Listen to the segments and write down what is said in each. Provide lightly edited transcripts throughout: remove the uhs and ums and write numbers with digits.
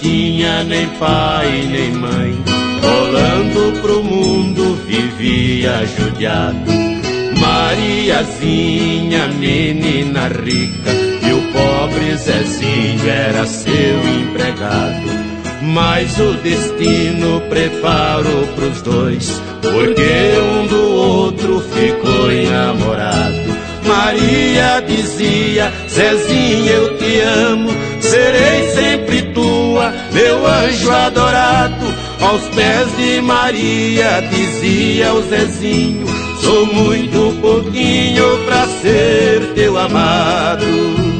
tinha nem pai nem mãe, rolando pro mundo vivia judiado. Mariazinha, menina rica, e o pobre Zezinho era seu empregado. Mas o destino preparou pros dois, porque um do outro ficou enamorado. Maria dizia: Zezinho, eu te amo, serei sempre tua, meu anjo adorado. Aos pés de Maria dizia o Zezinho: sou muito pouquinho pra ser teu amado.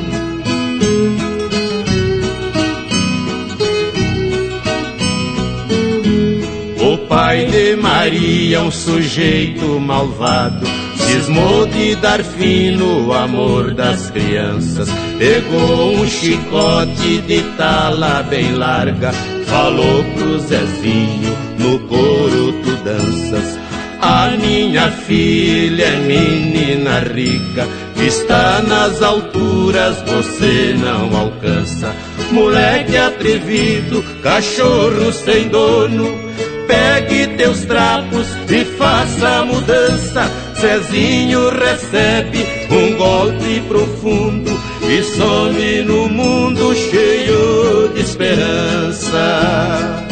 O pai de Maria, um sujeito malvado, cismou de dar fim no amor das crianças. Pegou um chicote de tala bem larga, falou pro Zezinho: no coro tu danças. A minha filha é menina rica, está nas alturas, você não alcança. Moleque atrevido, cachorro sem dono, pegue teus trapos e faça a mudança. Zezinho recebe um golpe profundo e some no mundo cheio de esperança.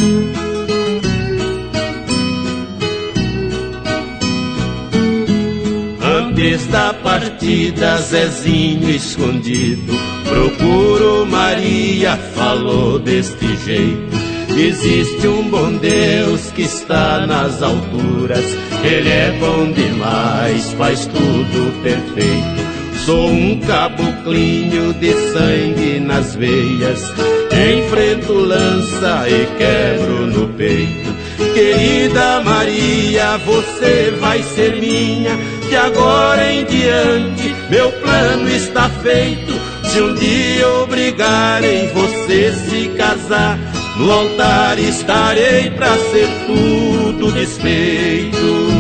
Antes da partida, Zezinho escondido procurou Maria, falou deste jeito: existe um bom Deus que está nas alturas, Ele é bom demais, faz tudo perfeito. Sou um caboclinho de sangue nas veias, enfrento lança e quebro no peito. Querida Maria, você vai ser minha, de agora em diante meu plano está feito. Se um dia obrigarem você se casar, no altar estarei pra ser tudo desfeito.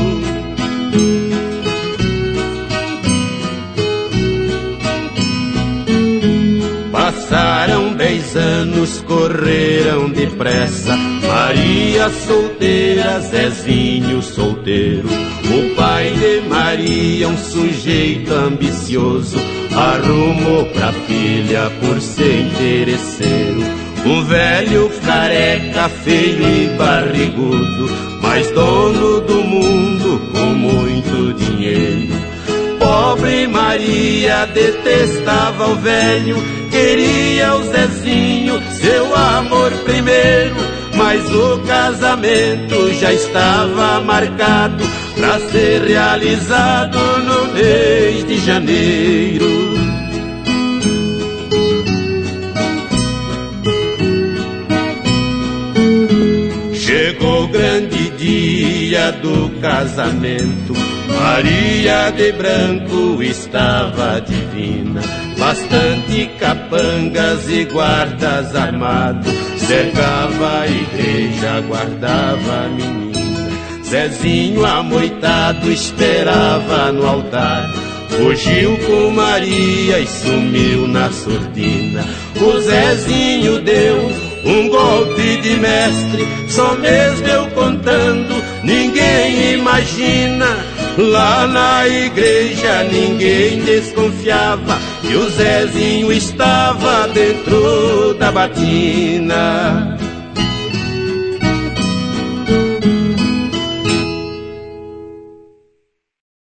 Passaram 10 anos, correram depressa. Maria solteira, Zezinho solteiro. O pai de Maria, um sujeito ambicioso, arrumou pra filha por ser interesseiro. Um velho careca, feio e barrigudo, mas dono do mundo com muito dinheiro. Pobre Maria detestava o velho, queria o Zezinho, seu amor primeiro. Mas o casamento já estava marcado pra ser realizado no mês de janeiro. Chegou o grande dia do casamento, Maria de branco estava divina. Bastante capangas e guardas armados cercava a igreja, guardava a menina. Zezinho amoitado esperava no altar, fugiu com Maria e sumiu na surdina. O Zezinho deu um golpe de mestre, só mesmo eu contando, ninguém imagina. Lá na igreja ninguém desconfiava que o Zezinho estava dentro da batina.